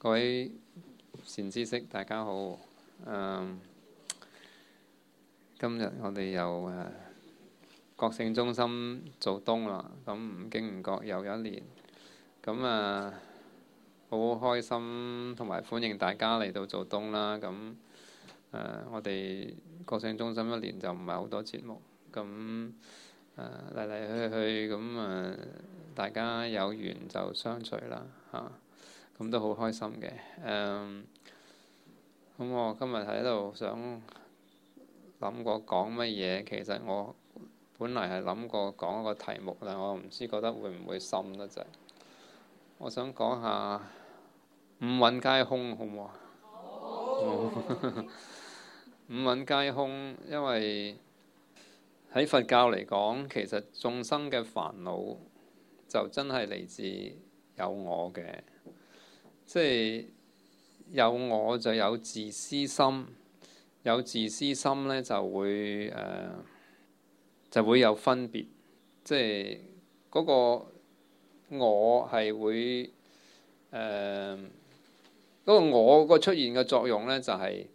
各位善知識，大家好。今日我哋又覺醒中心做冬啦，咁唔經唔覺又有一年，咁好開心同埋歡迎大家嚟到做冬啦。咁我哋覺醒中心一年就唔係好多節目，咁嚟嚟去咁大家有緣就相聚啦嚇。咁都好開心嘅。咁我今日喺度想諗過講乜嘢，其實我本嚟係諗過講一個題目，但我唔知覺得會唔會深得滯。我想講下五蘊皆空，好唔好啊？好。五蘊皆空，因為喺佛教嚟講，其實眾生嘅煩惱就真係嚟自有我嘅。即係有我就有自私心，有自私心咧就會有分別，即係嗰個我係會嗰個我個出現嘅作用咧就係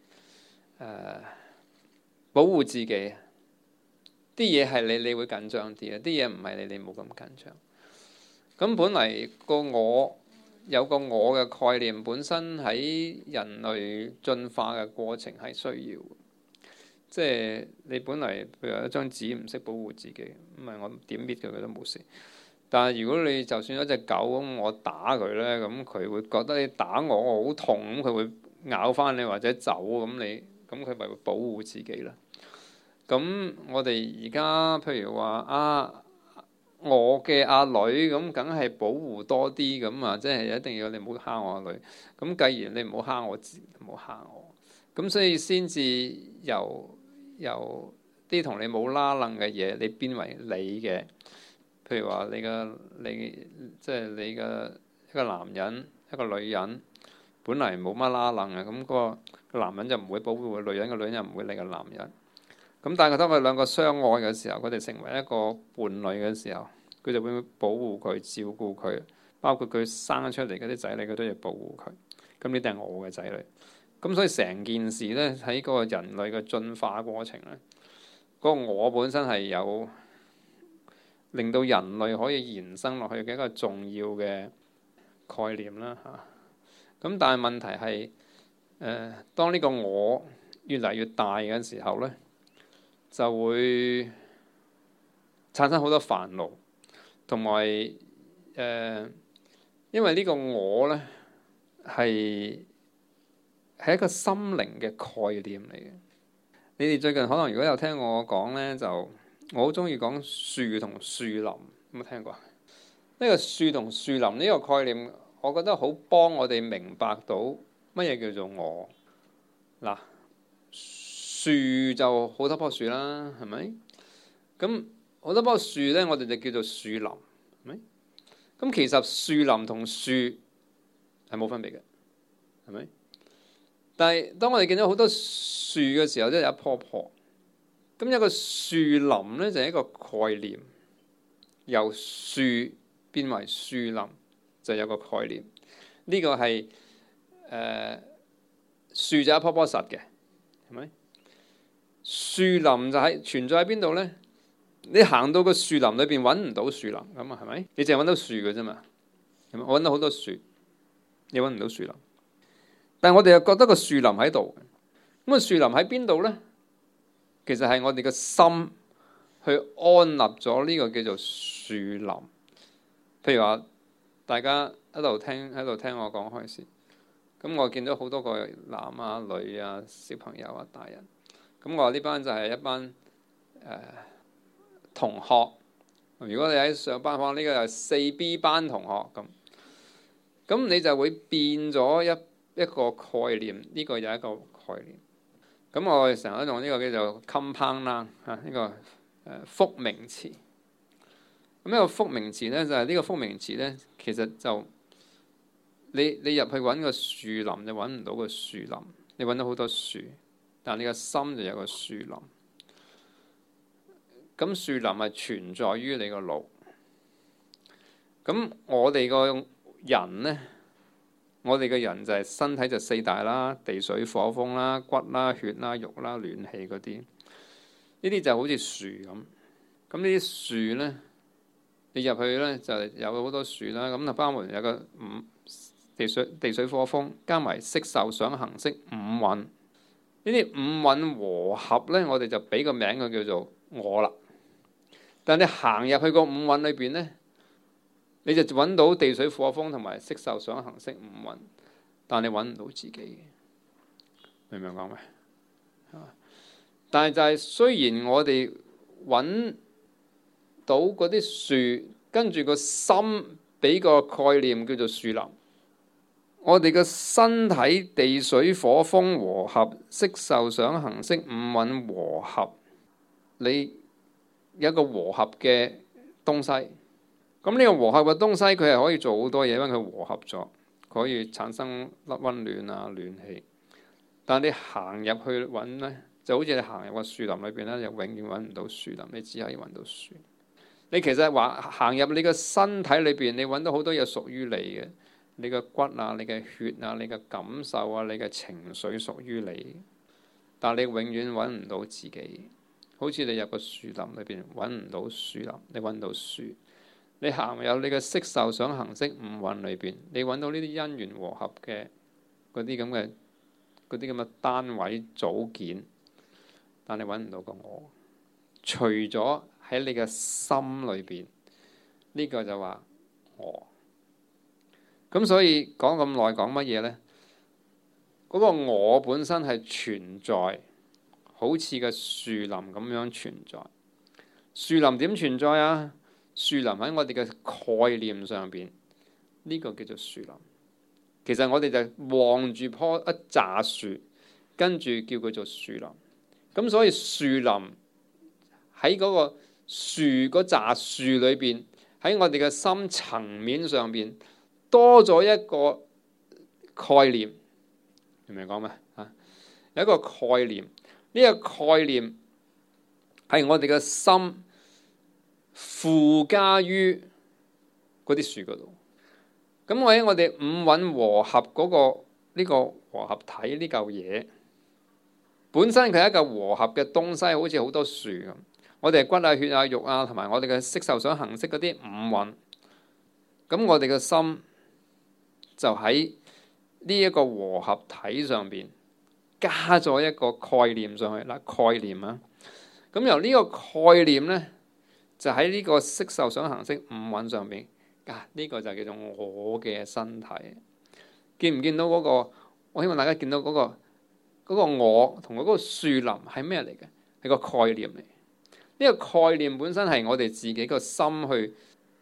保護自己，啲嘢係你會緊張啲嘅，啲嘢唔係你冇咁緊張。咁本嚟個我有個我嘅概念，本身喺人類進化嘅過程係需要，即係你本嚟譬如有一張紙唔識保護自己，唔係我點搣佢都冇事。但係如果你就算有隻狗咁，我打佢咧，咁佢會覺得你打我好痛，咁佢會咬翻你或者走，咁佢咪會保護自己啦。咁我哋而家譬如話我嘅阿女咁，梗係保護多啲咁啊！即係一定要你唔好蝦我阿女。咁既然你唔好蝦我，唔好蝦我，咁所以先至由啲同你冇拉楞嘅嘢，你變為你嘅。譬如話你即係你嘅一個男人一個女人，本嚟冇乜拉楞嘅，咁個男人就唔會保護個女人，個女人又唔會理個男人。咁但係當佢兩個相愛嘅時候，佢哋成為一個伴侶嘅時候，佢就會保護佢、照顧佢，包括佢生出嚟嗰啲仔女，佢都要保護佢。咁呢啲係我嘅仔女。咁所以成件事咧，喺嗰個人類嘅進化過程咧，嗰個我本身係有令到人類可以延伸落去嘅一個重要嘅概念啦嚇。咁但係問題係當呢個我越嚟越大嘅時候咧，就會產生好多煩惱，同埋因為呢個我咧係一個心靈嘅概念嚟嘅。你哋最近可能如果有聽我講咧，就我好中意講樹同樹林，有冇聽過？呢個樹同樹林呢個概念，我覺得好幫我哋明白到乜嘢叫做我嗱。樹就好多棵樹啦，係咪？咁好多棵樹咧，我哋就叫做樹林，係咪？咁其實樹林同樹係冇分別嘅，係咪？但係當我哋見到好多樹嘅時候，即係有一棵棵。咁一個樹林咧，就係一個概念，由樹變為樹林就有個概念。呢個係樹就一棵棵實嘅，係咪？樹林就存在喺邊度呢？你行到個樹林裏邊揾唔到樹林咁啊，係咪？你淨係揾到樹嘅啫嘛。我揾到好多樹，你揾唔到樹林。但係我哋又覺得個樹林喺度。咁個樹林喺邊度呢？其實係我哋嘅心去安立咗呢個叫做樹林。譬如話，大家喺度聽我講開始，咁我見到好多個男啊、女啊、小朋友啊、大人。咁我話呢班就係一班同學。如果你喺上班房，呢個係4B 班同學咁你就會變咗一個概念。呢個有一個概念。咁我哋成日都用呢個叫做 compound 啦，呢個複名詞。咁呢個複名詞咧，就係呢個複名詞咧，其實就你入去揾個樹林就揾唔到個樹林，你揾到好多樹。但你個心就有個樹林，咁樹林係存在於你個腦。咁我哋個人呢， 我哋嘅人就係身體就四大啦，地水火風啦，骨啦、血啦、肉啦、暖氣嗰啲。呢啲就好似樹咁。咁呢啲樹咧，你入去咧就有好多樹啦。咁就包括有個地水火風，加埋色受想行識五蘊。呢啲五蘊和合咧，我哋就俾個名佢叫做我啦。但你行入去個五蘊裏邊咧，你就揾到地水火風同埋色受想行識五蘊，但你揾唔到自己，明唔明講咩？但係就係雖然我哋揾到嗰啲樹，跟住個心俾個概念叫做樹林，我哋嘅身體地水火風和合，色受想行識五蘊和合，你有一個和合嘅東西。咁呢個和合嘅東西，佢係可以做好多嘢，因為佢和合咗，佢可以產生粒溫暖啊、暖氣。但你行入去揾呢，就好似你行入個樹林裏邊咧，就永遠揾唔到樹林，你只可以揾到樹。你其實話行入你個身體裏邊，你揾到好多嘢屬於你嘅，你嘅骨啊、你嘅血啊、你嘅感受啊、你嘅情緒屬於你，但你永遠揾唔到自己。好似你入個樹林裏邊揾唔到樹林，你揾到樹。你行入你嘅色受想行識五蘊裏邊，你揾到呢啲因緣和合嘅嗰啲咁嘅單位組件，但你揾唔到個我。除咗喺你嘅心裏邊，呢個就話我。咁所以講咁耐講乜嘢呢？嗰個我本身係存在，好似個樹林咁樣存在。樹林點存在啊？樹林喺我哋嘅概念上邊，呢個叫做樹林。其實我哋就望住棵一紮樹，跟住叫佢做樹林。咁所以樹林喺嗰個樹嗰紮樹裏邊，喺我哋嘅心層面上邊多咗一個概念，明唔明講咩啊？有一個概念，呢個概念係我哋嘅心附加於嗰啲樹嗰度。咁我喺我哋五蘊和合嗰個呢個和合體呢嚿嘢，本身佢係一嚿和合嘅東西，好似好多樹咁。我哋係骨啊、血啊、肉啊，同埋我哋嘅色受想行識嗰啲五蘊。咁我哋嘅心就喺呢一個和合體上邊加咗一個概念上去啦，概念啊。咁由呢個概念呢，就喺呢個色受想行識五蘊上邊。呢個就叫做我嘅身體，見唔見到嗰個？我希望大家見到嗰個我同嗰個樹林係咩嚟嘅？係個概念嚟。呢個概念本身係我哋自己個心去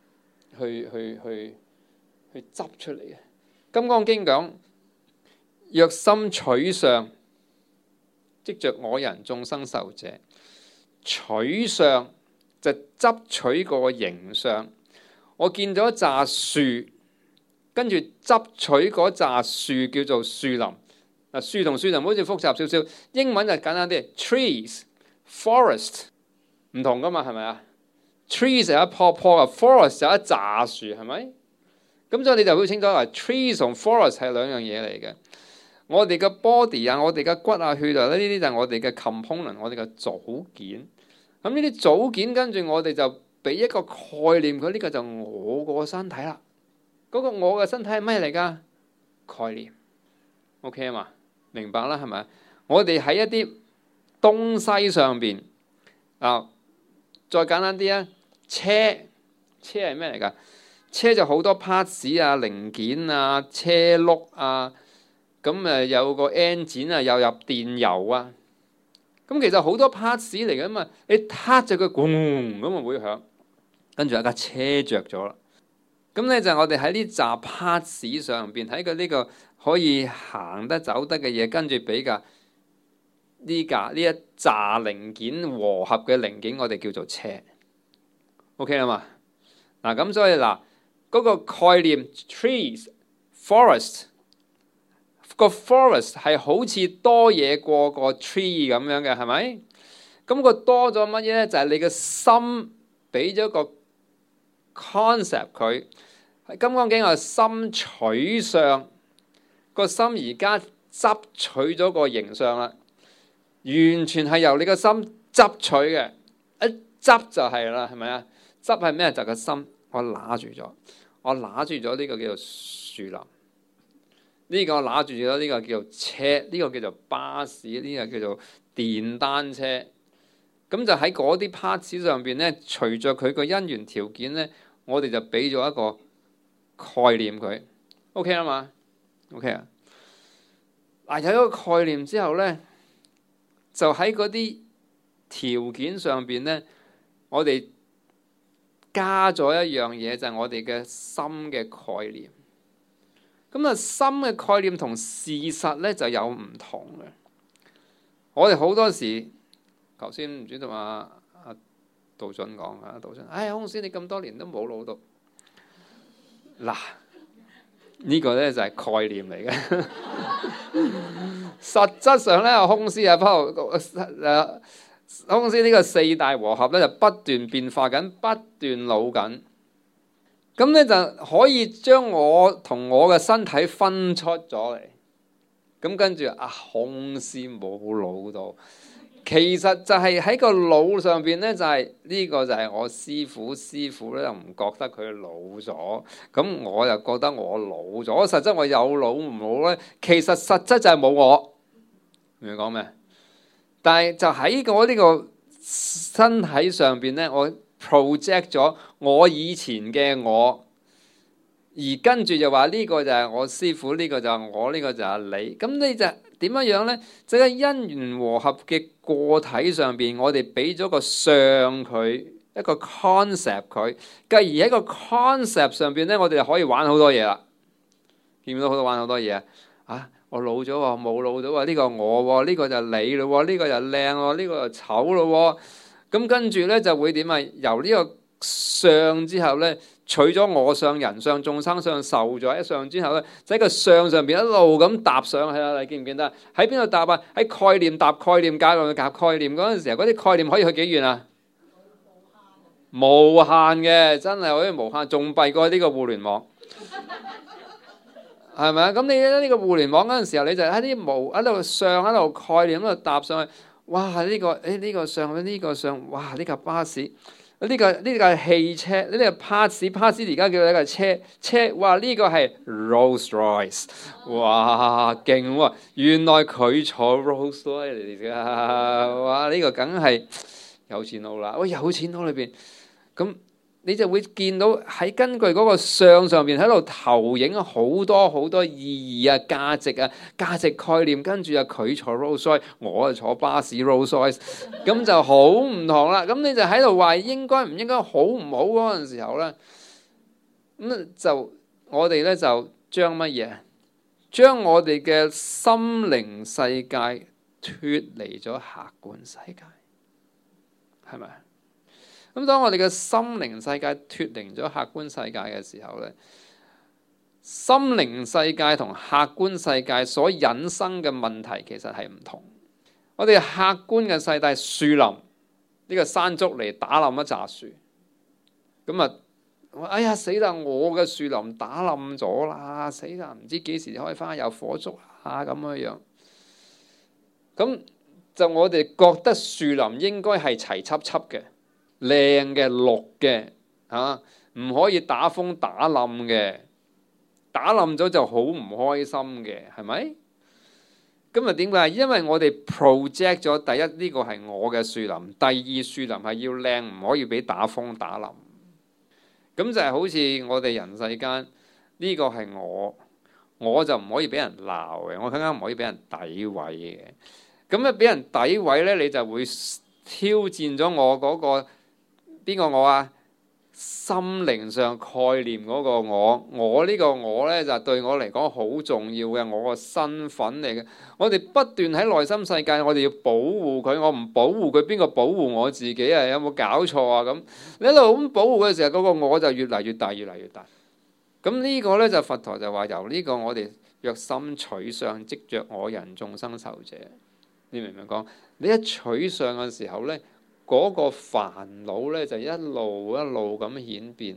執出嚟嘅。金剛經講：若心取相，即着我人眾生受者。取相就執取個形相。我見咗一紮樹，跟住執取嗰紮樹叫做樹林。嗱，樹同樹林好似複雜少少，英文就簡單啲 ，trees、forest 唔同噶嘛，係咪啊 ？trees 有一棵棵嘅 ，forest 有一紮樹，係咪？咁所以你就好清楚話，trees 同 forest 係兩樣嘢嚟嘅。我哋嘅 body 啊，我哋嘅骨啊、血啊，呢啲就係我哋嘅 component，我哋嘅組件。咁呢啲組件跟住我哋就俾一個概念，佢呢個就我個身體啦。嗰個我嘅身體係咩嚟噶？概念 ，OK 啊嘛，明白啦係咪？我哋喺一啲東西上邊啊，再簡單啲啊，車係咩嚟噶？車就好多 parts 啊、零件啊、車轆啊，咁有個 engine 啊，又入電油啊。咁其實好多 parts 嚟嘅嘛，你撻著佢，轟咁啊會響，跟住有架車着咗啦。咁咧就係我哋喺呢紮 parts 上邊，喺佢呢個可以行得走得嘅嘢，跟住俾架呢一紮零件和合嘅零件，我哋叫做車。OK 啦嘛？嗱咁所以嗱嗰個概念 trees、forest。個 forest 係好似多嘢過個 tree 咁樣嘅，係咪？咁個多咗乜嘢咧？就係你嘅心俾咗個 concept 佢。喺《金剛經》話心取相， 個心而家執取咗個形象啦，完全係由你個心執取嘅，一執就係啦，係咪啊？執係咩？就個心，我揦住咗，我揦住咗呢個叫做樹林，呢個揦住咗呢個叫做車，呢個叫做巴士，呢個叫做電單車。咁就喺嗰啲 parts 上邊咧，隨着佢個因緣條件咧，我哋就俾咗一個概念佢 ，OK 啦嘛 ？OK 啊？嗱，有咗個概念之後咧，就喺嗰啲條件上邊咧，我哋加咗一樣嘢，就係我哋嘅心嘅概念。咁啊，心嘅概念同事實咧就有唔同嘅。我哋好多時，頭先唔知道阿杜俊講啊，杜俊，公司你咁多年都冇攞到，嗱，呢個咧就係概念嚟嘅。實質上咧，公司公司呢個四大和合咧就不斷變化緊，不斷老緊。咁咧就可以將我同我嘅身體分出咗嚟。咁跟住公司冇老到。其實就係喺個腦上邊咧，就係呢個就係我師傅咧又唔覺得佢老咗，咁我又覺得我老咗。實質我有老唔老咧？其實實質就係冇我，明唔明講咩？但係就喺我呢個身體上邊咧，我 project 咗我以前嘅我，而跟住就話呢個就係我師傅，呢個就係我，呢個就係你。咁你就點樣樣咧？即係因緣和合嘅個體上邊，我哋俾咗個相佢，一個 concept 佢，繼而喺個 concept 上邊咧，我哋就可以玩好多嘢啦。見唔到好多玩好多嘢啊！我老咗喎，冇老咗喎，呢個我喎，呢個就你咯，呢個就靚喎，呢個就醜咯。咁跟住咧就會點啊？由呢個相之後咧，取咗我相、人相、眾生相，受咗一相之後咧，就喺個相上邊一路咁搭上去啦。你見唔見得？喺邊度搭啊？喺概念搭概念，加落去夾概念嗰陣時候，嗰啲概念可以去幾遠啊？無限嘅，真係可以無限，仲弊過呢個互聯網。係咪啊？咁你呢個互聯網嗰陣時候，你就喺啲喺度相，喺度概念，喺度搭上去。哇！呢個呢個相，呢個相，哇！呢架巴士，呢個係汽車，呢個 parts 而家叫呢個車。哇！呢個係 Rolls Royce， 哇！勁喎！原來佢坐 Rolls Royce 嚟㗎。哇！呢個梗係有錢佬啦。喂，有錢佬裏邊咁。你就會見到喺根據嗰個相上邊喺度投影好多好多意義啊、價值啊、價值概念，跟住佢坐 Rolls Royce， 我坐巴士 Rolls Royce， 咁就好唔同啦。咁你就喺度話應該唔應該好唔好嗰陣時候咧，咁就我哋咧就將乜嘢？將我哋嘅心靈世界脫離咗客觀世界，係咪？咁當我哋嘅心靈世界脫離咗客觀世界嘅時候咧，心靈世界同客觀世界所引生嘅問題其實係唔同。我哋客觀嘅世界，樹林呢個山竹嚟打冧一紮樹，咁啊，哎呀死啦！我嘅樹林打冧咗啦，死啦！唔知幾時開花有火燭啊咁樣樣。咁就我哋覺得樹林應該係齊輯輯嘅。靚嘅綠嘅嚇，唔可以打風打冧嘅，打冧咗就好唔開心嘅，係咪？咁啊點解？因為我哋 project 咗第一呢個係我嘅樹林，第二樹林係要靚，唔可以俾打風打冧。咁就係好似我哋人世間呢個係我就唔可以俾人鬧嘅，我更加唔可以俾人詆毀嘅。咁咧俾人詆毀咧，你就會挑戰咗我嗰個。邊個我啊？心靈上概念嗰個我呢個我呢，就對我嚟講好重要嘅，我個身份嚟嘅。我哋不斷喺內心世界，我哋要保護佢。我唔保護佢，邊個保護我自己啊？有冇搞錯啊？咁你一路咁保護嘅時候，嗰個我就越嚟越大，越嚟越大。咁呢個呢，就佛陀就話由呢個我哋若心取相，即着我人眾生受者。你明唔明講？你一取相嘅時候呢。嗰個煩惱咧就一路一路咁演變，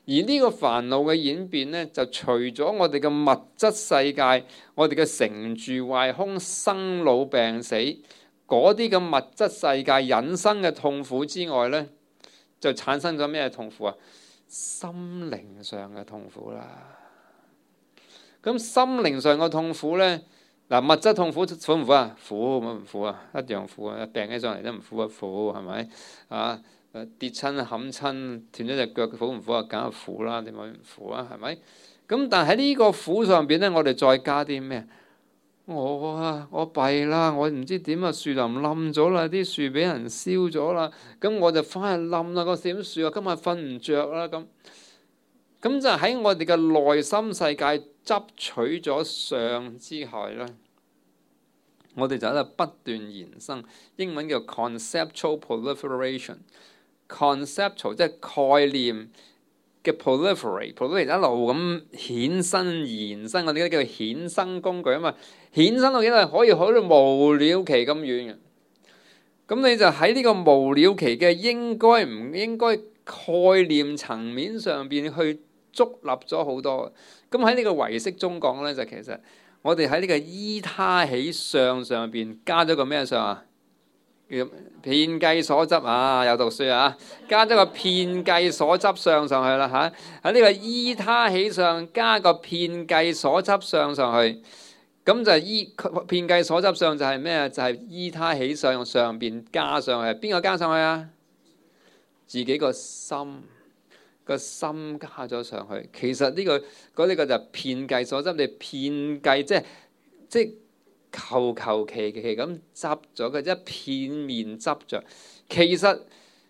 而呢個煩惱嘅演變呢，就除咗我哋嘅物質世界，我哋嘅成住壞空、生老病死嗰啲嘅物質世界引生嘅痛苦之外呢，就產生咗咩痛苦啊？心靈上嘅痛苦啦。咁心靈上嘅痛苦呢，嗱，物質痛苦苦唔苦啊？苦，唔苦啊？一樣苦啊！病起上嚟都唔苦啊，苦係咪啊？跌親冚親斷咗隻腳苦唔苦啊？梗係苦啦，點解唔苦啊？係咪？咁但係喺呢個苦上邊咧，我哋再加啲咩？我弊啦，我唔知點啊！樹林冧咗啦，啲樹俾人燒咗啦，咁我就翻去冧啦。個點樹啊？今日瞓唔着啦，咁就喺我哋嘅內心世界執取咗相之後咧，我哋就喺度不斷延伸，英文叫 conceptual proliferation。conceptual 即係概念嘅 proliferate 一路咁衍生延伸，我哋叫衍生工具啊嘛，衍生到幾多可以去到無了期咁遠嘅。咁你就喺呢個無了期嘅應該唔應該概念層面上邊去築立咗好多。咁喺呢個唯識中講咧，就其實我哋喺呢個依他起相上邊加咗個咩相啊？遍計所執啊，有讀書啊，加咗個遍計所執相上去啦嚇。喺呢個依他起相加個遍計所執相上去，咁就依遍計所執相就係咩？就係依他起相上邊加上去，邊個加上去啊？自己個心加咗上去。其實呢個就係遍計所執，你遍計即係求其咁執咗嘅，一片面執着。其實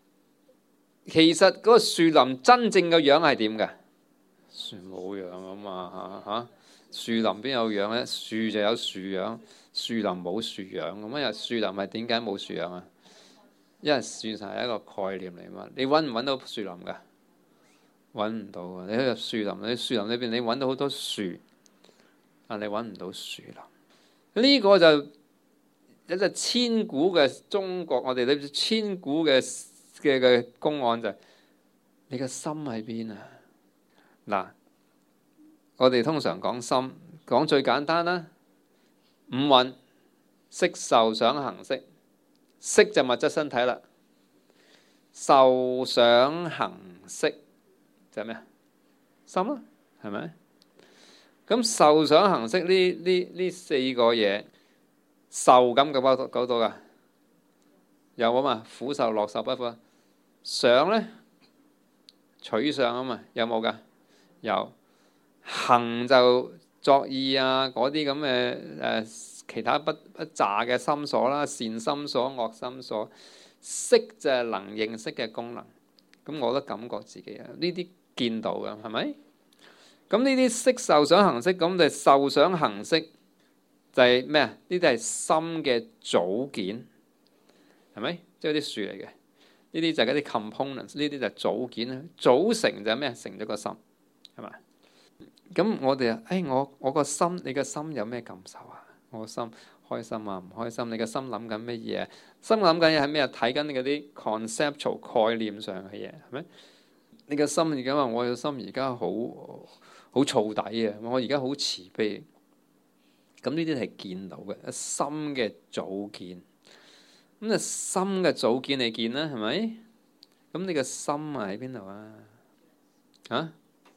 嗰個樹林真正嘅樣係點嘅？樹冇樣啊嘛嚇，樹林邊有樣咧？樹就有樹樣，樹林冇樹樣咁啊！樹林係點解冇樹樣啊？因為樹就係一個概念嚟嘛。你揾唔揾到樹林㗎？揾唔到啊！你喺樹林，你樹林裏邊你揾到好多樹，但你揾唔到樹林。呢個就一隻千古嘅中國，我哋呢千古嘅公案就係你嘅心喺邊啊？嗱，我哋通常講心，講最簡單啦，五蘊色受想行識，色就物質身體啦，受想行識就係咩啊？心咯，係咪？咁受想行識呢四個嘢，受感嘅包到噶，有啊嘛？苦受、樂受、不苦。想咧，取相啊嘛，有冇噶？有。行就作意啊，嗰啲咁嘅其他不雜嘅心所啦，善心所、惡心所。識就係能認識嘅功能，咁我都感覺自己啊，呢啲見到嘅係咪？咁呢啲色受想行識，咁就受想行識就係咩啊？呢啲係心嘅組件，係咪？即係啲樹嚟嘅，呢啲就係嗰啲 components， 呢啲就係組件啦。組成就係咩？成咗個心，係咪？咁我哋我個心，你個心有咩感受啊？我個心開心啊，唔開心？你個心諗緊乜嘢？心諗緊嘢係咩啊？睇緊你嗰啲 conceptual 概念上嘅嘢，係咪？你個心而家話，我個心而家好燥底啊！我而家好慈悲，咁呢啲係見到嘅心嘅組件。咁啊，心嘅組件你見啦，係咪？咁你個心啊喺邊度啊？啊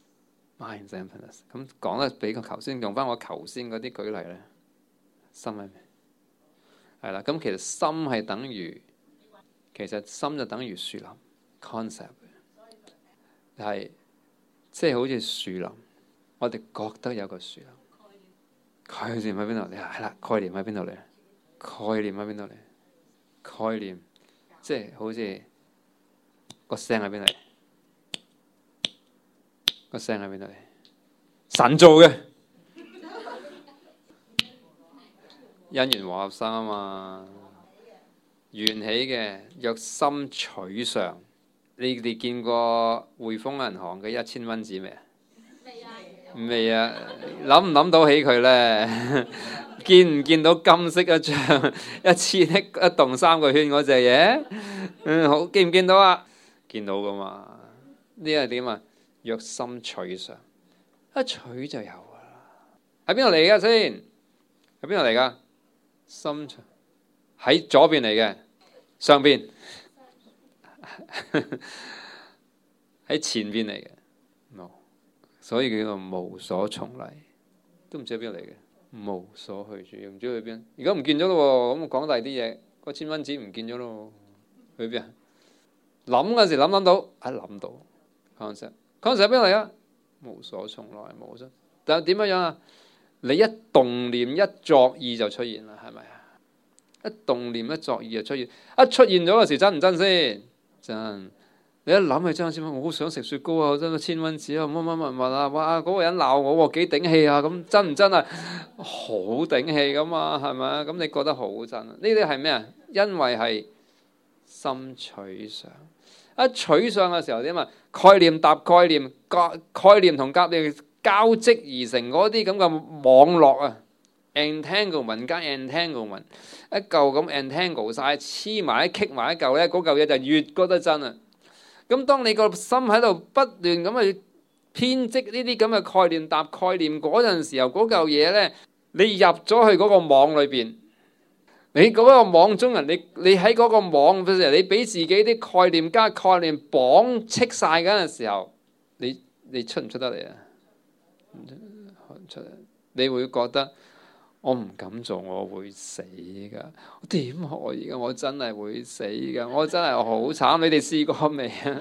mind and emptiness。咁講得比個頭先用翻我頭先嗰啲舉例咧，心係咩？係啦，咁其實心係等於，其實心就等於樹林 concept。係，即係好似樹林，我哋覺得有個樹林，概念喺邊度嚟？係啦，概念喺邊度嚟？概念喺邊度嚟？概念，即係好似個聲喺邊度嚟？個聲喺邊度嚟？神做嘅，因緣和合生啊嘛，緣起嘅，若心取相。你哋見過匯豐銀行嘅1000蚊紙未啊？未啊！諗唔諗到起佢咧？見唔見到金色一張1000億一棟3個圈嗰隻嘢？好，見唔見到啊？見到噶嘛？呢係點啊？ 若心取上，一取就有噶啦。喺邊度嚟噶先？喺邊度嚟噶？心喺左邊嚟嘅，上邊喺前邊嚟嘅，所以叫做無所從嚟，都唔知喺邊度嚟嘅。無所去處，唔知去邊。而家唔見咗咯喎，咁我講第啲嘢，個千蚊紙唔見咗咯，去邊啊？諗嗰時諗到，諗到。concept 喺邊度嚟啊？無所從來，無所。但係點樣啊？你一動念一作意就出現啦，係咪啊？一動念一作意就出現，一出現咗嗰時真唔真先？真。你一諗起張千蚊，我好想食雪糕啊！真係千蚊紙啊，乜啊！哇，嗰個人鬧我喎，幾頂氣啊！咁真唔真啊？好頂氣噶嘛，係咪啊？咁你覺得好真啊？呢啲係咩啊？因為係心取上，一取上嘅時候點啊？概念搭概念，概念同概念交織而成嗰啲咁嘅網絡啊 ，entanglement 加 entanglement， 一嚿咁 entangle 晒，黐埋一棘埋一嚿咧，嗰嚿嘢就越覺得真啊！咁當你個心喺度不斷咁去編織呢啲咁嘅概念搭概念嗰陣時候，嗰嚿嘢呢，你入咗去嗰個網裏邊，你嗰個網中人，你喺嗰個網嘅時候，你俾自己啲概念加概念綁斥晒嗰陣時候，你出唔出得嚟啊？唔出嚟，你會覺得我唔敢做，我會死噶。點可以噶？我真係會死噶！我真係好慘。你哋試過未啊？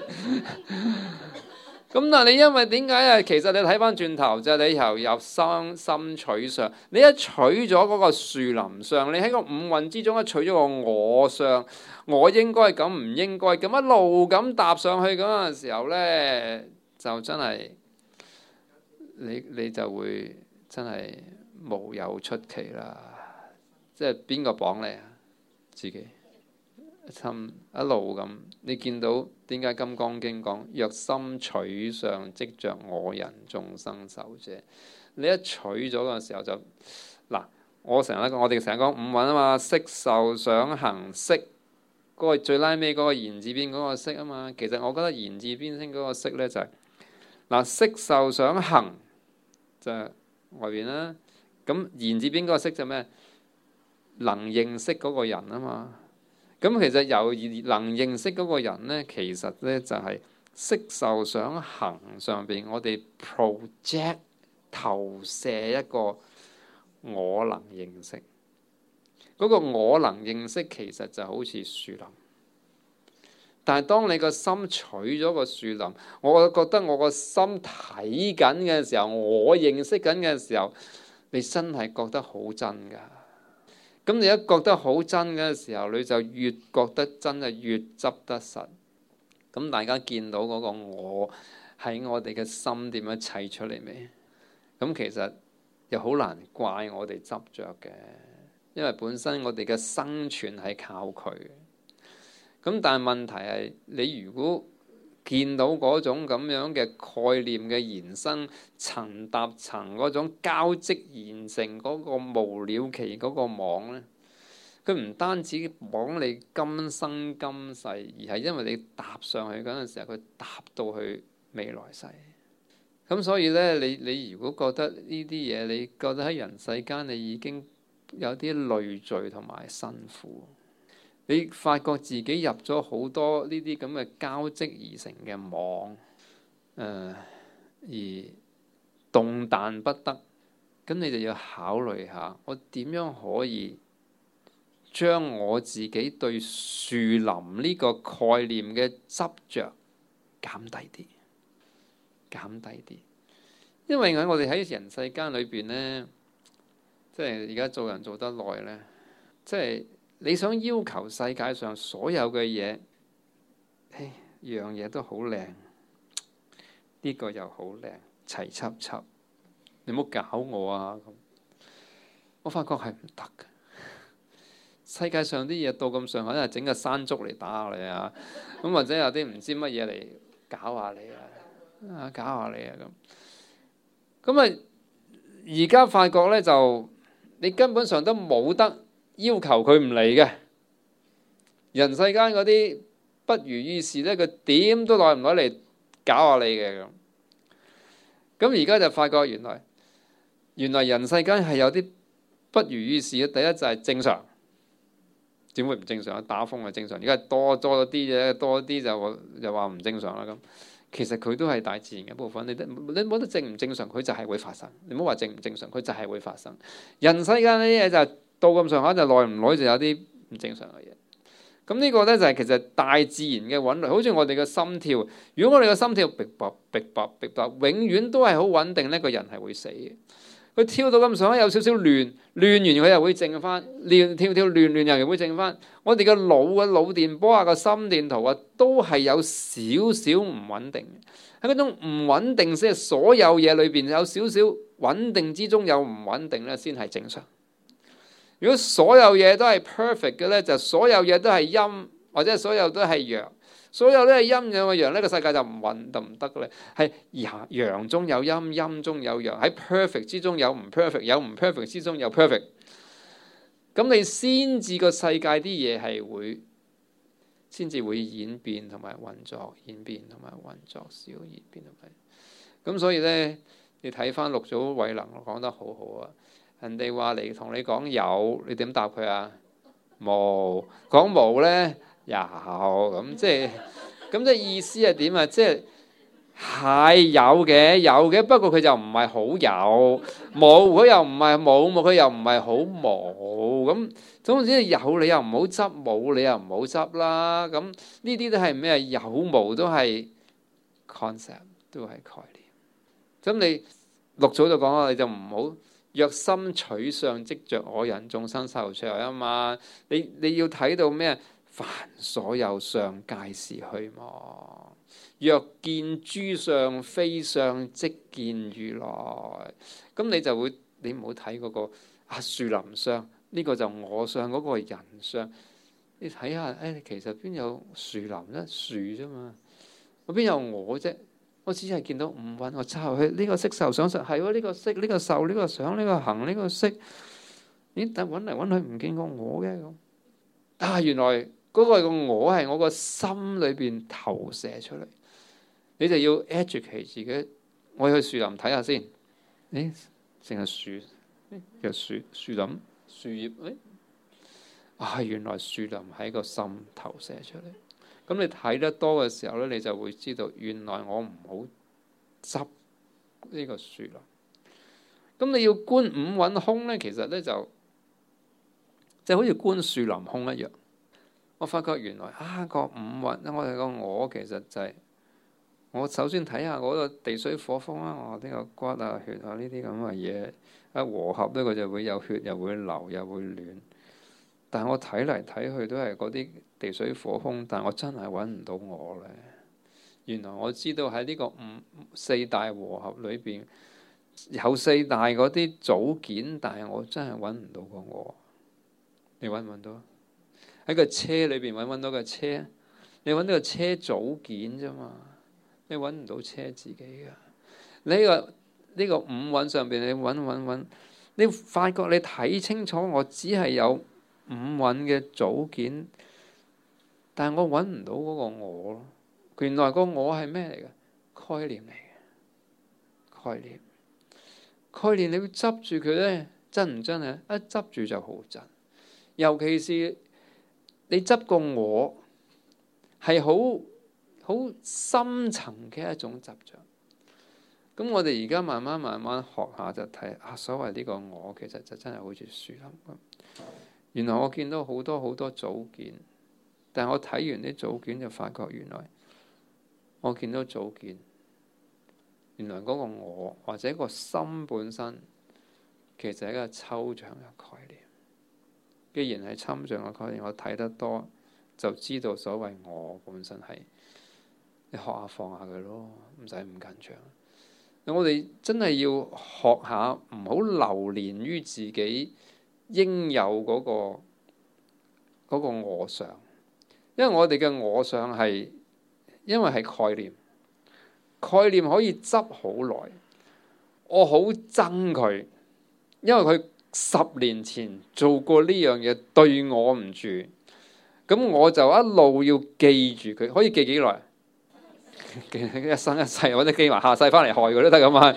咁但係你因為點解啊？其實你睇翻轉頭就係你由心取上，你一取咗嗰個樹林上，你喺個五蘊之中一取咗個我上，我應該咁唔應該咁一路咁搭上去嗰陣時候呢，就真係你就會真係無有出奇啦！即係邊個綁你啊？自己心一路咁，你見到點解《金剛經》講若心取上，即着我人眾生受者？你一取咗嘅時候就嗱，我哋成日講五蘊啊嘛，色受想行識，嗰個最拉尾嗰個言字邊嗰個識啊嘛。其實我覺得言字邊聲嗰個識呢，就係嗱，色受想行就係外邊啦。咁言字邊嗰個識就咩？能認識嗰個人啊嘛。咁其實由能認識嗰個人呢，其實呢就係色受想行上邊，我哋 project 投射一個我能認識。嗰個我能認識其實就好似樹林，但係當你個心取咗個樹林，我覺得我個心睇緊嘅時候，我認識緊嘅時候，你真係覺得好真㗎。咁你一覺得好真嘅時候，你就越覺得真，係越執得實。咁大家見到嗰個我喺我哋嘅心點樣砌出嚟未？咁其實又好難怪我哋執着嘅，因為本身我哋嘅生存係靠佢。咁但係問題係，你如果見到嗰種咁樣嘅概念嘅延伸，層搭層嗰種交織現成嗰個無了期嗰個網呢，佢唔單止綁你今生今世，而係因為你搭上去嗰陣時候，佢搭到去未來世。咁所以呢，你如果覺得呢啲嘢，你覺得喺人世間你已經有啲累贅同埋辛苦。你發覺自己入咗好多呢啲咁嘅交織而成嘅網，而動彈不得，咁你就要考慮下，我點樣可以將我自己對樹林呢個概念嘅執着減低啲，因為我哋喺人世間裏邊呢，即係而家做人做得耐呢，即係。你想要求世界上所有嘅嘢，樣嘢都好靚，呢個又好靚，齊輯輯，你唔好搞我啊！咁，我發覺係唔得嘅。世界上啲嘢到咁上下，係整個山竹嚟打下你啊，咁或者有啲唔知乜嘢嚟搞下你啊，搞下你啊咁。咁啊，而家發覺呢，就你根本上都冇得要求佢唔嚟嘅，人世間嗰啲不如意事咧，佢點都耐唔耐嚟搞下你嘅咁。 咁而家就發覺原來人世間係有啲不如意事嘅。第一就係正常，點會唔正常啊？打風係正常，而家多咗啲啫，多啲就話唔正常啦咁。其實佢都係大自然嘅部分，你冇得正唔正常，佢就係會發生。你唔好話正唔正常，佢就係會發生。人世間呢啲嘢就到咁上下，就耐唔耐就有啲唔正常嘅嘢。咁呢個呢，就係其實大自然嘅韻律，好似我哋嘅心跳。如果我哋嘅心跳逼迫，永遠都係好穩定呢，個人係會死嘅。佢跳到咁上下有少少亂完佢又會靜翻，亂又會靜翻。我哋嘅腦電波啊，個心電圖啊，都係有少少唔穩定嘅。喺嗰種唔穩定，即係所有嘢裏邊有少少穩定之中有唔穩定咧，先係正常。如果所有嘢都係 perfect 嘅咧，就所有嘢都係陰，或者所有都係陽。所有都係陰有個陽，呢個世界就唔穩就唔得嘅咧。係陽中有陰，陰中有陽，喺 perfect 之中有唔 perfect，有唔 perfect 之中有 perfect。咁你先至個世界啲嘢係會，先至會演變同埋運作，演變同埋運作，小演變同埋。咁所以咧，你睇翻六祖慧能講得好好啊！人哋話嚟同你講有，你點答佢啊？冇。講冇咧？有咁即係意思係點啊？即係有嘅，不過佢就唔係好有，冇佢又唔係冇，佢又唔係好冇。咁總之有你又唔好執，冇你又唔好執啦。咁呢啲都係咩？有無都係 concept， 都係概念。咁你六祖就講啦，你就唔好若心取相，即着我人眾生受出嚟啊嘛。你要睇到咩？凡所有相，皆是虛妄。若見諸相非相，即見如來。咁你就會，你唔好睇嗰個樹林相，呢個就我相，嗰個係人相。你睇下，其實邊有樹林咧？樹啫嘛，我邊有我啫？我只係見到五蘊，我抄去呢個色受想實係喎，呢個色，呢個受，呢個想，呢個行，呢個識。咦？但揾嚟揾去唔見過我嘅咁。但係原來嗰個我係我個心裏邊投射出嚟，你就要 educate 自己。我要去樹林睇下先，淨係樹，有樹林樹葉，原來樹林喺個心投射出嚟。咁你睇得多嘅時候咧，你就會知道原來我唔好執呢個樹林。咁你要觀五蘊空咧，其實咧就好似觀樹林空一樣。我發覺原來個五蘊，我哋個我其實就係我首先睇下嗰個地水火風啊，我呢個骨啊血啊呢啲咁嘅嘢，一和合咧佢就會有血，又會流，又會暖。但係我睇嚟睇去都係嗰啲地水火風，但我真係揾唔到我咧。原來我知道喺呢個四大和合裏邊有四大嗰啲組件，但係我真係揾唔到個我。你揾唔揾到？喺個車裏邊揾到個車，你揾到個車組件啫嘛，你揾唔到車自己噶。呢個五蘊上邊你揾，你發覺你睇清楚，我只係有五蘊嘅組件，但係我揾唔到嗰個我咯。原來個我係咩嚟嘅？概念嚟嘅，概念你要執住佢咧，真唔真啊？一執住就好真，尤其是你執個我係好深層嘅一種執着。咁我哋而家慢慢學下就睇所謂呢個我其實就真係好似樹林咁。原來我見到好多組件，但係我睇完啲組件就發覺原來我見到組件，原來嗰個我或者個心本身其實係一個抽象嘅概念。既然係抽象嘅概念，我睇得多就知道所謂我本身係，你學下放下佢咯，唔使咁緊張。我哋真係要學下，唔好流連於自己應有嗰個我相，因為我哋嘅我相係因為係概念，概念可以執好耐。我好憎佢，因為佢10年前做過呢樣嘢對我唔住，咁我就一路要記住佢。可以記幾耐？ 一生一世或者記埋下世翻嚟害佢都得咁啊。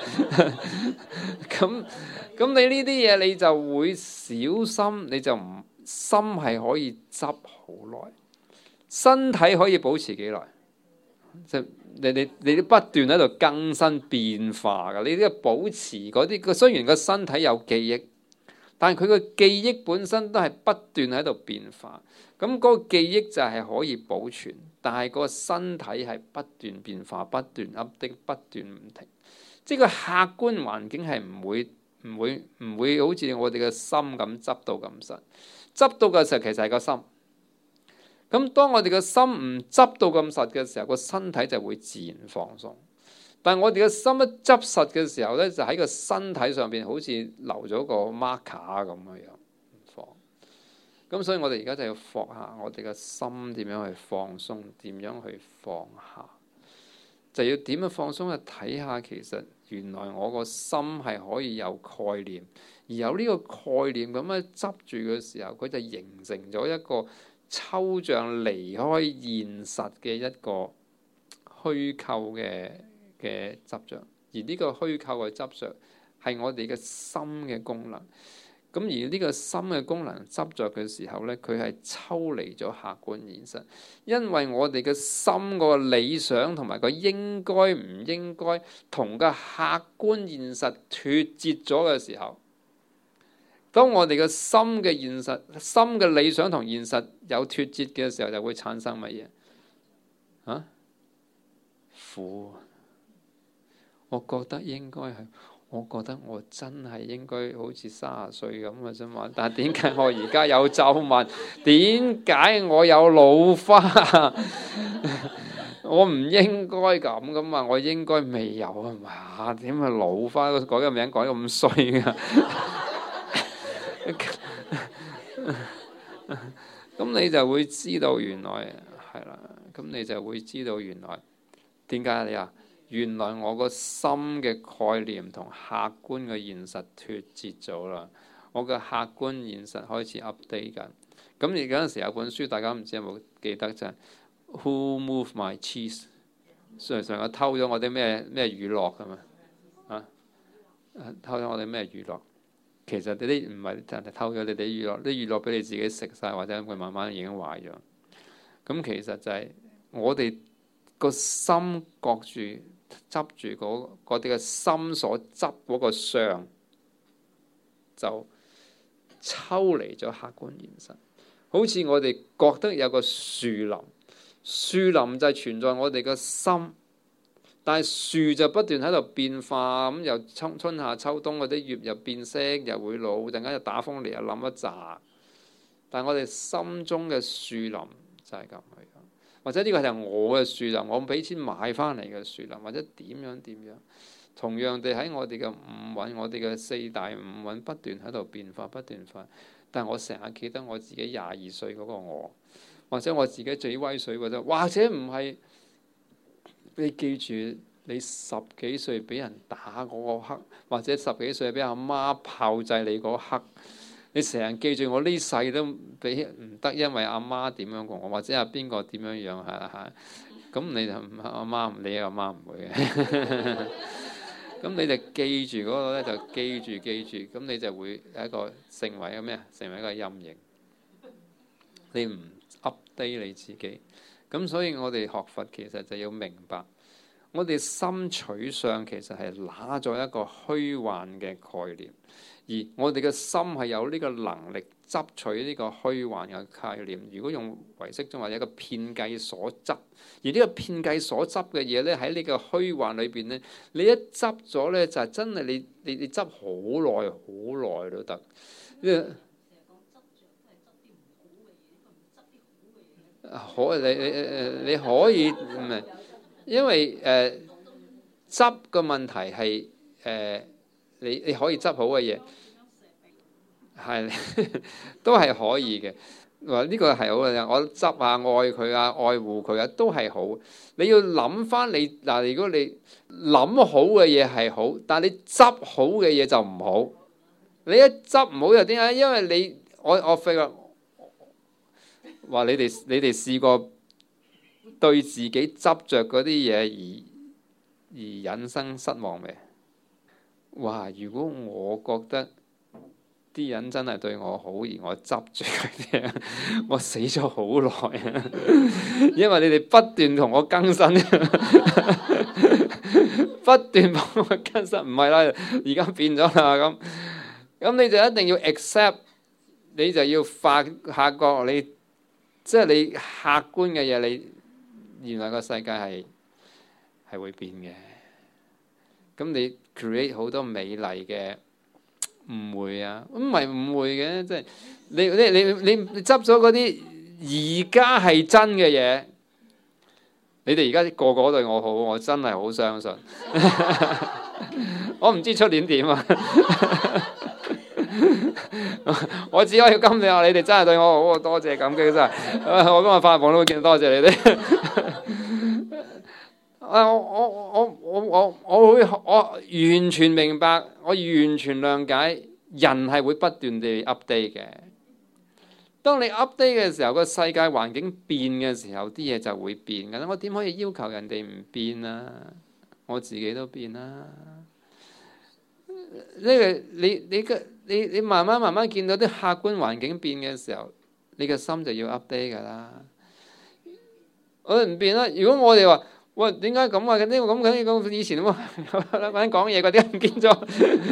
咁你呢啲嘢你就會小心，你就唔心係可以執好耐，身體可以保持幾耐？即係你不斷喺度更新變化㗎，你都要保持嗰啲。雖然個身體有記憶，但係佢個記憶本身都係不斷喺度變化。咁嗰個記憶就係可以保存，但係個身體係不斷變化、不斷 update、不斷唔停。即係個客觀環境係唔會好似我哋嘅心咁執到咁實。執到嘅時候其實係個心。咁當我哋嘅心唔執到咁實嘅時候，個身體就會自然放鬆。但係我哋嘅心一執實嘅時候咧，就喺個身體上邊好似留咗個 marker 咁樣放。咁所以我哋而家就要學下我哋嘅心點樣去放鬆，點樣去放下，就要點樣放鬆去睇下，其實原來我個心係可以有概念，而有呢個概念咁樣執住嘅時候，佢就形成咗一個抽象離開現實嘅一個虛構嘅執着，而呢個虛構嘅執着係我哋嘅心嘅功能。咁而呢個心嘅功能執着嘅時候呢，佢係抽離咗客觀現實，因為我哋嘅心個理想同埋個應該唔應該同個客觀現實脫節咗嘅時候，當我哋嘅心嘅現實、心嘅理想同現實有脫節嘅時候，就會產生乜嘢？啊？苦。我覺得應該係。我覺得我真係應該好似30歲咁嘅啫嘛，但係點解我而家有皺紋？點解我有老花？我唔應該咁噶嘛，我應該未有啊嘛？點解老花改個名改咁衰噶？咁你就會知道原來係啦，咁你就會知道原來點解你啊？原來我個心嘅概念同客觀嘅現實脫節咗啦，我嘅客觀現實開始 update 緊。咁而嗰陣時有本書，大家唔知有冇記得就係 Who Moved My Cheese？ 上我偷咗我啲咩娛樂㗎嘛？啊，偷咗我哋咩娛樂？其實你啲唔係真係偷咗你哋娛樂，啲娛樂俾你自己食晒，或者佢慢慢已經壞咗。咁其實就係我哋個心覺住。執住嗰啲嘅心所執嗰個相，就抽離咗客觀現實。好似我哋覺得有個樹林，樹林就係存在我哋嘅心，但係樹就不斷喺度變化，咁又春夏秋冬嗰啲葉又變色，又會老，陣間又打風嚟又冧一紮。但係我哋心中嘅樹林就係咁樣。或者呢個係我嘅樹林，我俾錢買翻嚟嘅樹林，或者點樣。同樣地喺我哋嘅五蘊，我哋嘅四大五蘊不斷喺度變化，不斷化。但係我成日記得我自己22歲嗰個我，或者我自己最威水嗰陣，或者唔係。你記住，你10幾歲俾人打嗰個刻，或者10幾歲俾阿媽炮製你嗰刻。你成日記住我呢世都俾唔得，因為阿媽點樣過我，或者阿邊個點樣樣係咁你就阿媽唔理，阿媽唔會嘅。咁你就記住嗰個咧，就記住，咁你就會有一個成為一個咩啊？成為一個陰影。你唔 update 你自己，咁所以我哋學佛其實就要明白，我哋心取相其實係拿咗一個虛幻嘅概念。而我哋嘅心係有呢個能力執取呢個虛幻嘅概念。如果用唯識中話有一個遍計所執，而呢個遍計所執嘅嘢咧，喺呢個虛幻裏邊咧，你一執咗咧就係真係你執好耐都得。你可以唔係，因為執嘅問題係你可以執好嘅嘢，係都係可以嘅。話呢個係好嘅，我執下愛佢啊，愛護佢啊，都係好。你要諗翻你嗱，如果你諗好嘅嘢係好，但係你執好嘅嘢就唔好。你一執唔好又點解？因為我發覺話你哋試過對自己執着嗰啲嘢而引生失望未？哇！如果我覺得啲人真係對我好，而我執住佢哋，我死咗好耐啊！因為你哋不斷同我更新，不斷幫我更新，唔係啦，而家變咗啦咁你就一定要 accept， 你就要發覺你即係你客觀嘅嘢，你原來個世界係會變嘅。咁你 create 好多美麗嘅誤會啊，唔係誤會嘅，即係你執咗嗰啲而家係真嘅嘢，你哋而家個個對我好，我真係好相信。我唔知出年點啊！我只可以今年話你哋真係對我好，多謝感激真係。我今日發夢都會見到多謝你哋。我完全明白，我完全諒解，人係會不斷地 update 嘅。當你 update 嘅時候，個世界環境變嘅時候，啲嘢就會變㗎啦。我點可以要求人哋唔變啊？我自己都變啦。呢個你慢慢見到啲客觀環境變嘅時候，你嘅心就要 update 㗎啦。我哋唔變啦。如果我哋話，喂，點解咁啊？呢個咁以前咁講嘢嗰啲唔見咗，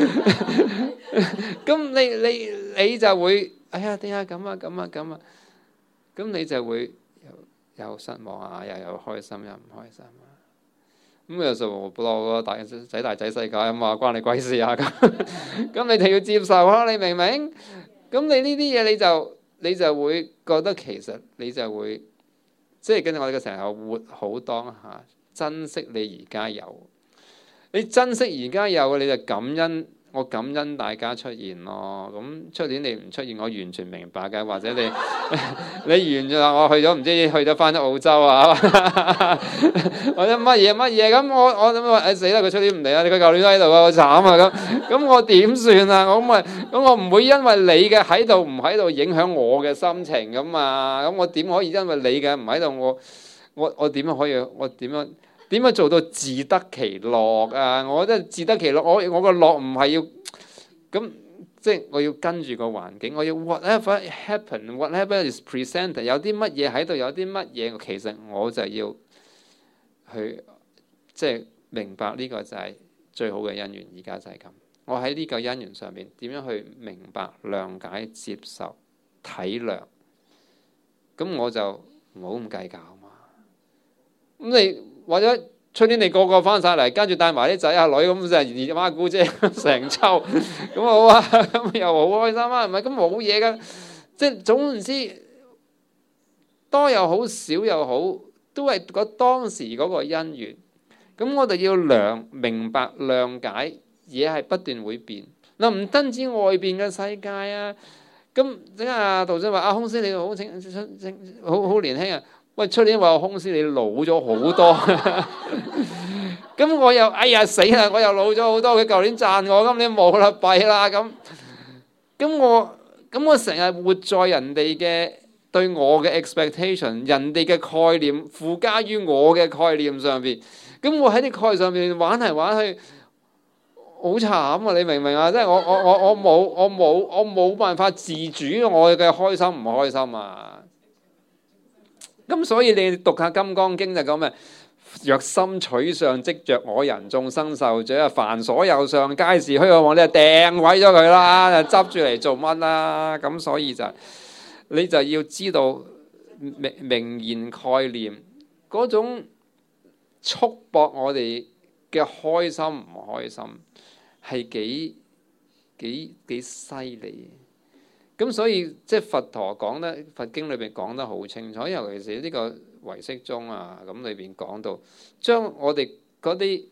咁你就會，哎呀，點解咁啊？咁你就會又失望啊，又開心又唔開心啊。咁有時候我大仔世界啊嘛，關你鬼事啊咁你就要接受啊，你明唔明？咁你呢啲嘢你就會覺得其實你就會。即係跟住我哋嘅成日活好當下，珍惜你而家有。你珍惜而家有嘅，你就感恩。我感恩大家出現咯。咁出年你唔出現，我完全明白嘅。或者你完咗啦，我去咗唔知去咗翻咗澳洲啊，或者乜嘢咁，我諗話死啦！佢出年唔嚟啊，佢舊年都喺度啊，好慘啊咁我點算啊？咁我唔會因為你嘅喺度唔喺度影響我嘅心情噶嘛？咁我點可以因為你嘅唔喺度，我點樣可以？我點樣做到自得其樂啊？我覺得自得其樂，我個樂唔係要咁，即係我要跟住個環境，我要 whatever happen，whatever is presented， 有啲乜嘢喺度，有啲乜嘢，其實我就要去即係明白呢個就係最好嘅姻緣。而家就係咁，我喺呢個姻緣上面點樣去明白、諒解、接受、體諒，咁我就唔好咁計較嘛。咁你或者出年你個個翻晒嚟，跟住帶埋啲仔啊女，咁就係姨媽姑姐成抽，咁好啊，咁又好開心啊，唔係咁冇嘢噶，即係總唔知多又好，少又好，都係當時嗰個姻緣。咁我哋要明白、諒解，嘢係不斷會變。嗱，唔單止外邊嘅世界啊，咁即係阿道長話：阿空師你好年輕啊！喂，出年話空師你老咗好多，咁我又哎呀死啦！我又老咗好多。佢舊年讚我，今年冇啦，弊啦咁我成日活在人哋嘅對我嘅 expectation， 人哋嘅概念附加於我嘅概念上邊。咁我喺啲概念上邊玩嚟玩去，好慘啊！你明唔明啊？即係我冇辦法自主我嘅開心唔開心啊！咁所以你讀下《金剛經》就咁嘅，若心取相，即着我人眾生受者，凡所有相，皆是虛妄。你就掟毀咗佢啦，就執住嚟做乜啦？咁所以你就要知道名言概念嗰種束縛我哋嘅開心唔開心係幾犀利。咁所以即係佛陀講得，佛經裏邊講得好清楚，尤其是呢個唯識宗啊，咁裏邊講到將我哋嗰啲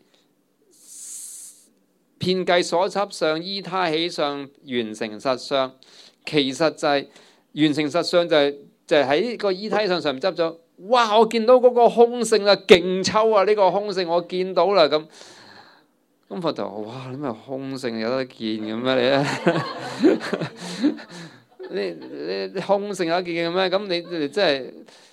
遍計所執相，依他起相，緣成實相，其實就係緣成實相就係喺個依他起相上面執咗。哇！我見到嗰個空性啦，勁抽啊！呢個空性我見到啦咁。咁佛陀哇！你咪空性有得見嘅咩你空性有得見嘅咩？咁你真係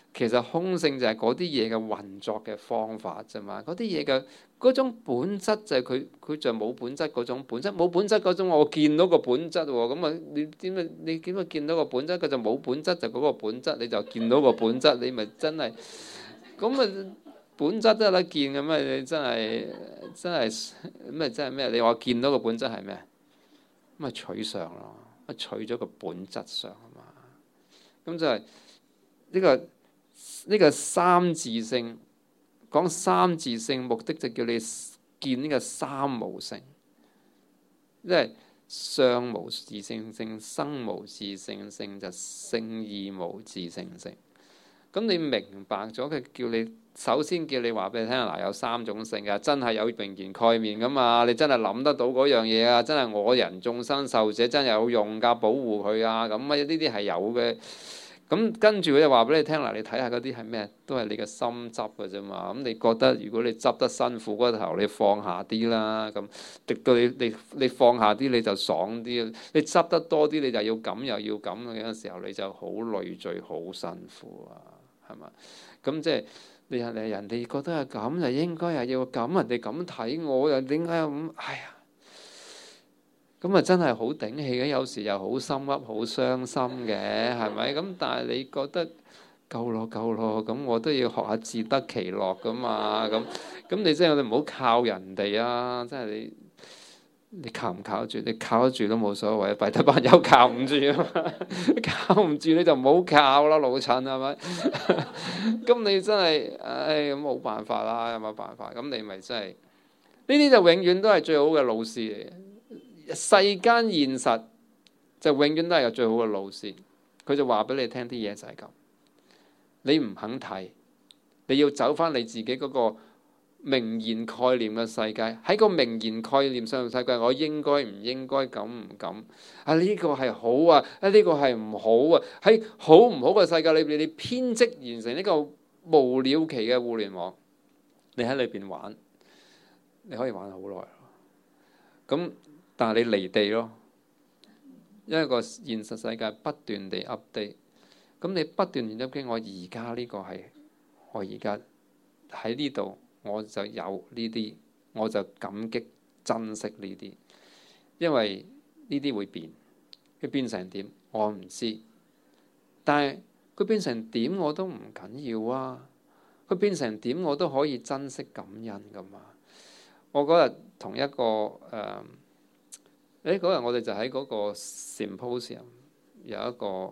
其實空性就係嗰啲嘢嘅運作嘅方法啫嘛，嗰啲嘢嘅嗰種本質就係佢就冇本質嗰種本質，冇本質嗰種我見到個本質喎，咁啊你點解見到個本質？佢就冇本質就嗰個本質，你就見到個本質，你咪真係咁啊！本質都有得見嘅咩？你真係咩？真係咩？你話見到個本質係咩？咁咪取相咯，咪取咗個本質上啊嘛。咁就係呢個三自性，講三自性目的就叫你見呢個三無性，即係相無自性性、生無自性性，就性義無自性性。咁你明白咗佢，叫你首先叫你話俾你聽嗱，有三種性嘅，真係有名言蓋面噶嘛？你真係諗得到嗰樣嘢啊？真係我人眾生受者真係有用㗎，保護佢啊！咁啊呢啲係有嘅。咁跟住佢就話俾你聽嗱，你睇下嗰啲係咩？都係你嘅心執嘅啫嘛。咁你覺得如果你執得辛苦嗰頭，你放下啲啦。咁直到你放下啲，你就爽啲。你執得多啲，你就要咁又要咁嘅時候，你就好累贅，好辛苦啊，係嘛？咁即係人哋覺得係咁，就應該又要咁，人哋咁睇我，又點解咁？哎呀！咁啊，真係好頂氣嘅，有時又好心噏，好傷心嘅，係咪？咁但係你覺得夠咯，咁我都要學下自得其樂噶嘛。咁你真係你唔好靠人哋啊！真係你靠唔靠得住？你靠得住都冇所謂，弊得班友靠唔住啊嘛！靠唔住你就唔好靠啦，老襯係咪？咁你真係唉，咁冇辦法啦，有冇辦法？咁你咪真係呢啲就永遠都係最好嘅老師嚟嘅。世間現實就永遠都係有最好嘅老師，佢就話俾你聽啲嘢就係咁。你唔肯睇，你要走翻你自己嗰個名言概念嘅世界。喺個名言概念上嘅世界，我應該唔應該敢唔敢？啊呢個係好啊，啊呢個係唔好啊。喺好唔好嘅世界裏邊，你編織完成呢個無了期嘅互聯網，你喺裏邊玩，你可以玩好耐。咁但係你離地咯，因為個現實世界不斷地 update，咁你不斷地 update，我而家呢個係我而家喺呢度，我就有呢啲，我就感激珍惜呢啲，因為呢啲會變，佢變成點我唔知，但係佢變成點我都唔緊要啊，佢變成點我都可以珍惜感恩噶嘛。我嗰日同一個嗰日我哋就喺嗰個 symposium 有一個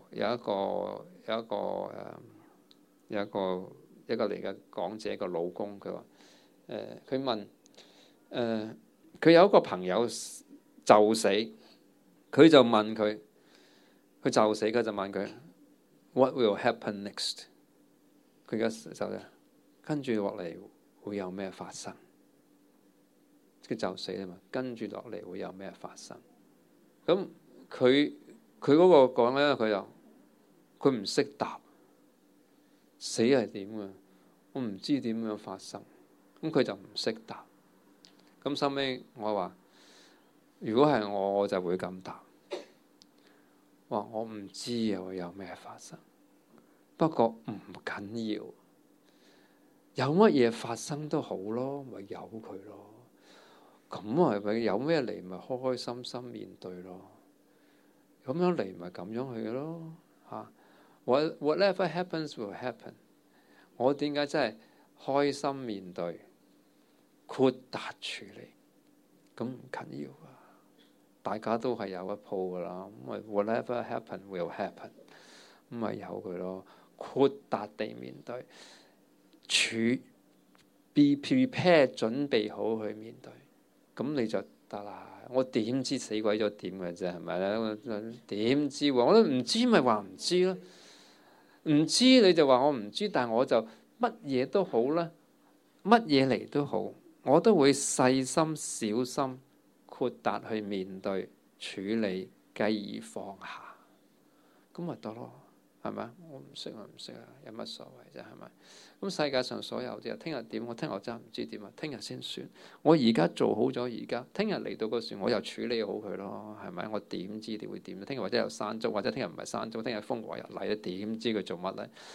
嚟嘅講者個老公，佢話佢問佢有一個朋友就死，佢就問佢就死，佢就問佢 What will happen next？ 佢而家就跟住落嚟會有咩發生？佢就死啦嘛，跟住落嚟會有咩發生？咁佢嗰個講咧，佢唔識答，死係點啊？我唔知點樣發生，咁佢就唔識答。咁收尾我話：如果係我就會咁答。話我唔知啊，會有咩發生？不過唔緊要，有乜嘢發生都好咯，咪由佢咯。咁啊，咪有咩嚟咪開開心心面對咯。咁樣嚟咪咁樣去咯嚇。Whatever happens will happen。我點解真係開心面對，豁達處理？咁唔緊要啊，大家都係有一鋪噶啦。咁咪 whatever happen will happen。咁咪由佢咯，豁達地面對，be prepared 準備好去面對。咁你就得啦。我點知死鬼咗點嘅啫？係咪咧？點知喎？我都唔知，咪話唔知咯。唔知你就話我唔知，但係我就乜嘢都好啦，乜嘢嚟都好，我都會細心小心豁達去面對處理，繼而放下。咁咪得咯，係咪？我唔識啊，唔識啊，有乜所謂啫？係咪？咁世界上所有啲，聽日點？我聽日真係唔知點啊！聽日先算。我而家做好咗，而家聽日嚟到嗰時，我又處理好佢咯，係咪？我點知你會點？聽日或者有山竹，或者聽日唔係山竹，聽日風和日麗咧，點知佢做乜咧？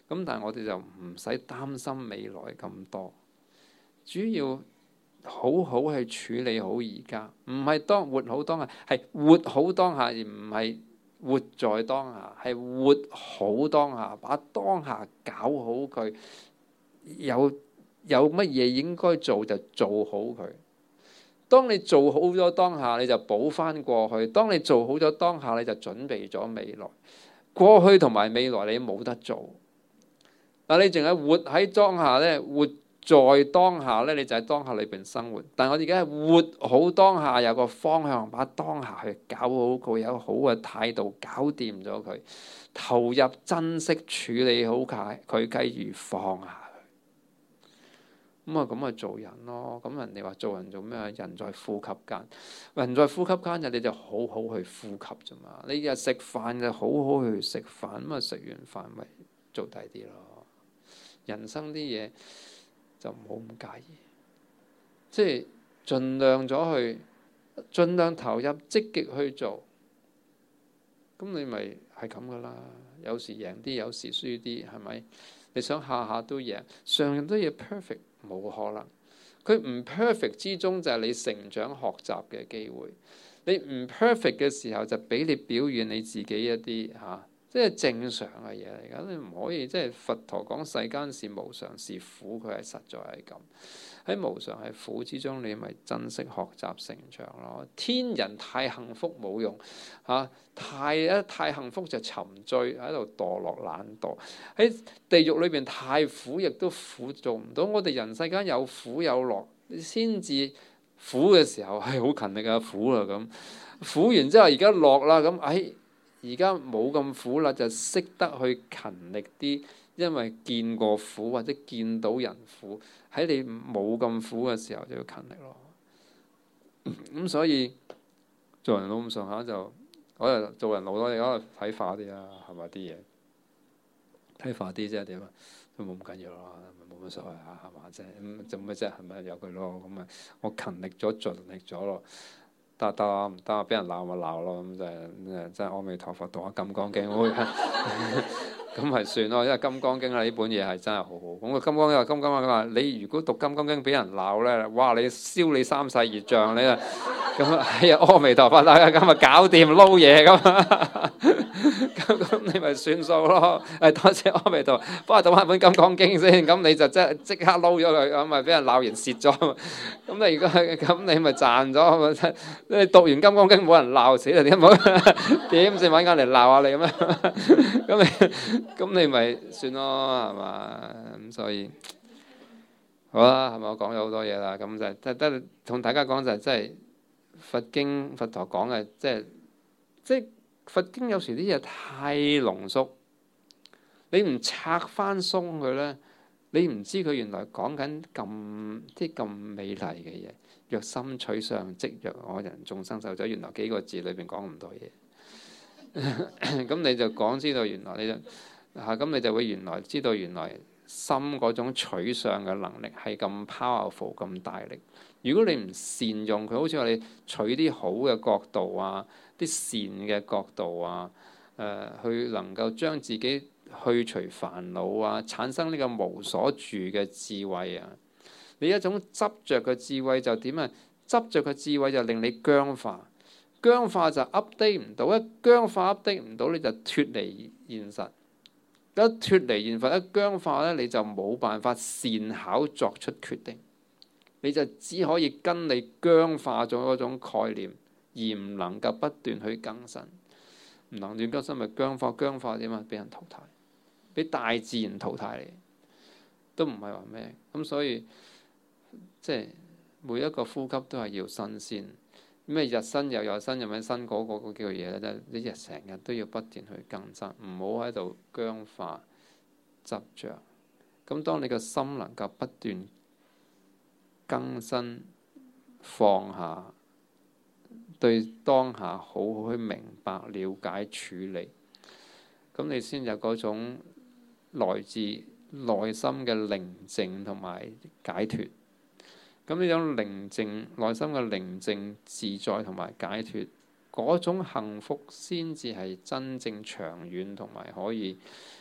咁但係我哋就唔使擔心未來咁多，主要好好去處理好而家，唔係活好當下，係活好當下，而唔係活在當下，係活好當下，把當下搞好佢，有乜嘢應該做就做好佢。當你做好咗當下，你就補翻過去；當你做好咗當下，你就準備咗未來。過去同埋未來你冇得做，但你淨係活喺當下咧，活在當下咧，你就喺當下裏邊生活。但我哋而家係活好當下，有個方向，把當下去搞好佢，有好嘅態度搞掂咗佢，投入珍惜處理好佢，繼而放下佢。咁咪做人咯。咁人哋話做人做咩？人在呼吸間，人在呼吸間就你就好好去呼吸啫嘛。你日食飯就好好去食飯，咁啊食完飯咪做第啲咯。人生啲嘢就唔好咁介意，即係盡量咗去，盡量投入，積極去做。咁你咪係咁噶啦。有時贏啲，有時輸啲，係咪？你想下下都贏，上樣都要 perfect，冇可能。佢唔 perfect 之中就係你成長學習嘅機會。你唔 perfect 嘅時候就俾你表現你自己一啲即係正常嘅嘢嚟㗎。你唔可以即係佛陀講世間是無常是苦，佢係實在係咁。喺無常係苦之中，你咪珍惜學習成長咯。天人太幸福冇用太幸福就沉醉喺度墮落懶惰。喺地獄裏邊太苦，亦都苦做唔到。我哋人世間有苦有樂，你先至苦嘅時候係好勤力啊，苦啦咁，苦完之後而家樂啦咁，而家冇咁苦啦，就識得去勤力啲，因為見過苦或者見到人苦，喺你冇咁苦嘅時候就要勤力咯。咁所以做人老咁上下就，我哋做人老咗，你可能睇化啲啦，係咪啲嘢睇化啲即係點啊？都冇咁緊要咯，冇乜所謂係嘛啫？咁做咩啫？係咪有佢咯？咁啊，我勤力咗，盡力咗咯。得唔得？俾人鬧咪鬧咯，咁真係阿彌陀佛讀下《金剛經》，咁咪算咯。因為《金剛經》呢本嘢係真係好好。咁個《金剛經》佢話你如果讀《金剛經》俾人鬧咧，哇！你燒你三世業障，你啊咁阿彌陀佛啦，咁咪搞掂撈嘢咁。咁你咪算數咯。多謝阿彌陀佛，幫我讀翻本《金剛經》先。咁你就即刻撈咗佢，咁咪俾人鬧完蝕咗。咁你而家咁你咪賺咗。你讀完《金剛經》冇人鬧死啦，點先揾間嚟鬧下你咁樣？咁你咪算咯，係嘛？咁所以好啦，係咪？我講咗好多嘢啦，咁就得同大家講就係真係佛經佛陀講嘅，即係佛經有時啲嘢太濃縮，你唔拆翻鬆佢咧，你唔知佢原來講緊咁美麗嘅嘢。若心取相，即若我人眾生受者。原來幾個字裏邊講咁多嘢，咁你就講知道原來你就咁你就會原來知道原來心嗰種取相嘅能力係咁 powerful 咁大力。如果你唔善用佢，好似我哋取啲好嘅角度啊，啲善嘅角度啊，去能夠將自己去除煩惱啊，產生呢個無所住嘅智慧啊。你一種執着嘅智慧就點啊？執着嘅智慧就令你僵化，僵化就 update 唔到，一僵化 update 唔到你就脫離現實，一脫離現實一僵化咧，你就冇辦法善巧作出決定，你就只可以跟你僵化咗嗰種概念，而唔能夠不斷去更新，唔能斷更新咪僵化點啊？俾人淘汰，俾大自然淘汰你，都唔係話咩咁，所以。即係每一個呼吸都係要新鮮，咩日新又有新，有咩新嗰個叫嘢咧？你日成日都要不斷去更新，唔好喺度僵化執着。咁當你個心能夠不斷更新放下，對當下好好去明白、了解、處理，咁你先有嗰種來自內心嘅寧靜同埋解脫。咁呢種寧靜，內心嘅寧靜自在同埋解脫，嗰種幸福先至係真正長遠同埋可以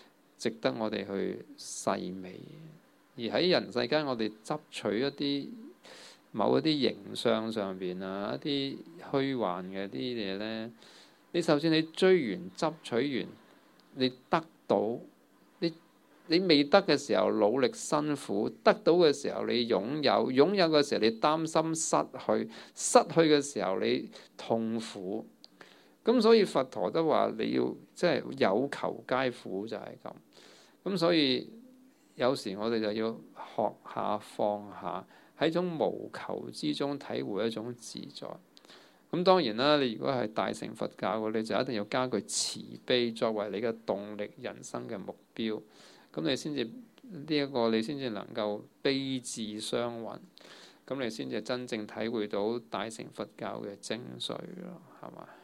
值得我哋去細味。而喺人世間，我哋執取一啲某一啲形象上邊啊，一啲虛幻嘅啲嘢咧，你首先你追完執取完，你得到，你未得嘅時候努力辛苦，得到嘅時候你擁有，擁有嘅時候你擔心失去，失去嘅時候你痛苦。咁所以佛陀都話你要即係有求皆苦，就係咁。咁所以有時我哋就要學下放下，喺種無求之中體會一種自在。咁當然啦，你如果係大乘佛教嘅，你就一定要加句慈悲作為你嘅動力、人生嘅目標。咁你先至呢一個，你先至能夠悲智雙運。咁你先至真正體會到大乘佛教嘅精髓咯，係嘛？